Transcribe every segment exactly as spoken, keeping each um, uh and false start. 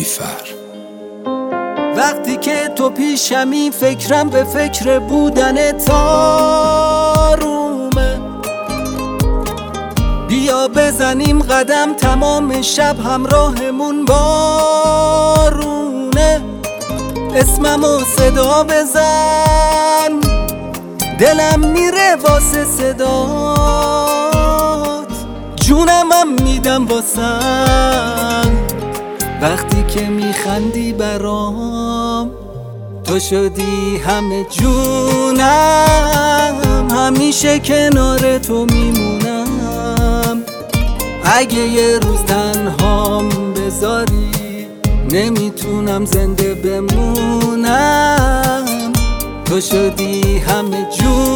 کیفر. وقتی که تو پیشمی فکرم به فکر بودن تارومه. بیا بزنیم قدم تمام شب همراهمون بارونه. اسممو صدا بزن دلم میره واسه صدات. جونمم میدم واسم وقتی که میخندی برام. تو شدی همه جونم، همیشه کنار تو میمونم. اگه یه روز تنهام بذاری نمیتونم زنده بمونم. تو شدی همه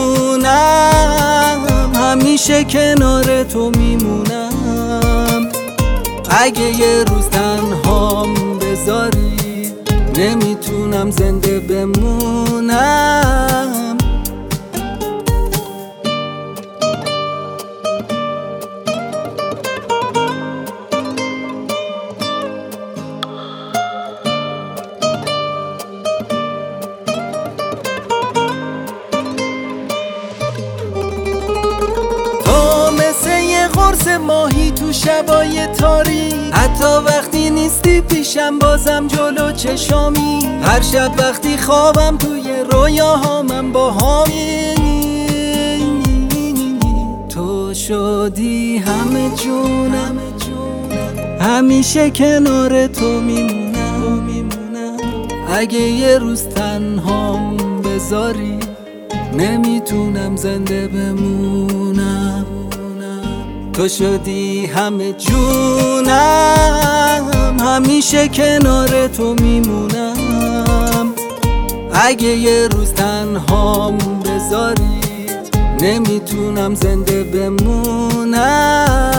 جونم، همیشه کنار تو میمونم. اگه یه روز تنهام بذاری نمیتونم زنده بمونم. قرص ماهی تو شبای تاریک، حتی وقتی نیستی پیشم بازم جلو چشامی. هر شب وقتی خوابم توی رویاهامم با هامی. تو شدی همه جونم، همیشه کنار تو میمونم. اگه یه روز تنهام بذاری نمیتونم زنده بمونم. تو شدی همه جونم، همیشه کنار تو میمونم. اگه یه روز تنهام بذاری نمیتونم زنده بمونم.